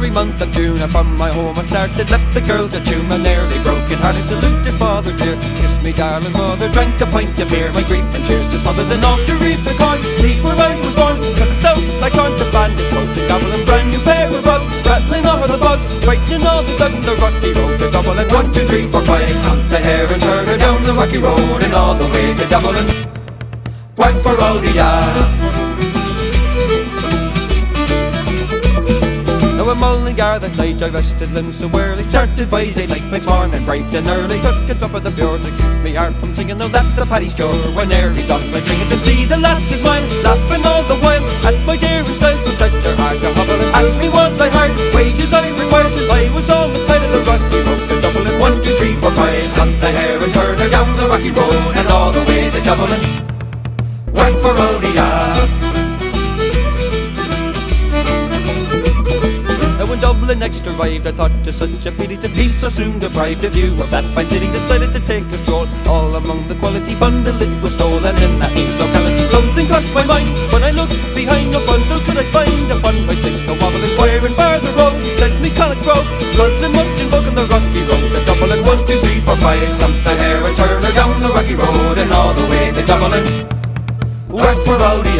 every month of June. And from my home I started, left the girls at tune. I nearly broken hearted, saluted father dear, kissed me darling mother, drank a pint of beer. My grief and tears to smother, then off to reap the corn, leave where I was born. Cut the stout like contraband, it's supposed to gobble. And brand new pair of rugs, rattling over the bugs, frightening all the ducks. The rocky road to double, and 1, 2, 3, 4, 5. Count the hare and turn her down the rocky road, and all the way to Dublin. Whack for all the Now a Mullingar that night I rested limbs so early, started by daylight next morning bright and early. Took a drop of the pure to keep me heart from singing. Now that's the paddy's cure when Aries on my drinking, to see the lasses smile, laughing all the while at my dearest child who set her heart to hobble. And asked me was I hard, wages I required till I was on the side of the rocky road to Dublin. 1, 2, 3, 4, 5. Cut the hare and turn her down the rocky road, and all the way to Dublin. Whack for all the When Dublin next arrived, I thought it such a pity to be so soon deprived of view of that fine city. Decided to take a stroll all among the quality bundle it was stolen in that neat locality. Something crossed my mind when I looked behind the bundle. Could I find a fun by stick a wobble inquiring farther road? Said me Connacht Road, wasn't much in vogue on the rocky road to Dublin. 1, 2, 3, 4, 5. Dump the hare and turn her down the rocky road, and all the way to Dublin. Whack for all the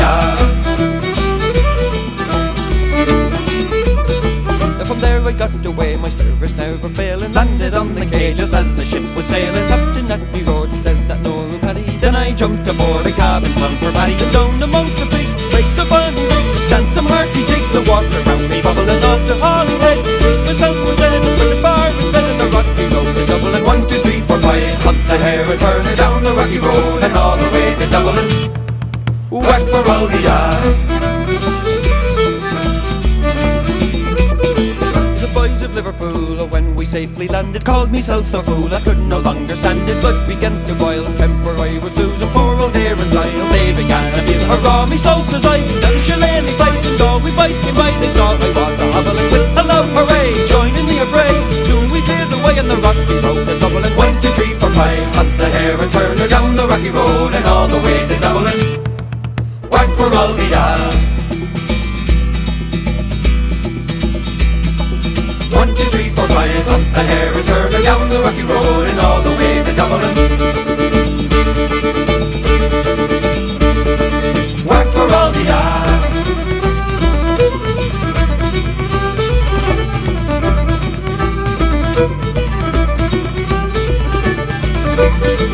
From there I got away, my spirits never failing. Landed on the quay just as the ship was sailing. Captain at me roared, said that no Paddy. Then I jumped aboard a cabin bound for Paddy. And down amongst the pigs, place of funny rigs, danced some hearty jigs. The water round me bubbling off to Holyhead. Wished myself was dead and went far instead in the rocky road to Dublin. 1, 2, 3, 4, 5. Hunt the hare and turn her down the rocky road, and all the way to Dublin. Whack for all the boys of Liverpool, when we safely landed, called me south or fool. I could no longer stand it, but began to boil. Temper I was losing, poor old Aaron's Isle. They began to abuse, hurrah me soul, says I. Now the shillelagh face and all we boys came by. They saw I was a hobbling with a loud hooray, joining the affray. Soon we cleared the way on the rocky road to Dublin. 1, 2, 3, 4, 5. Hunt the hare and turn her down the rocky road, and all the way to Dublin. Whack for all the 1, 2, 3, 4, 5. Up the hare and turn her down the rocky road, and all the way to Dublin. Whack for all the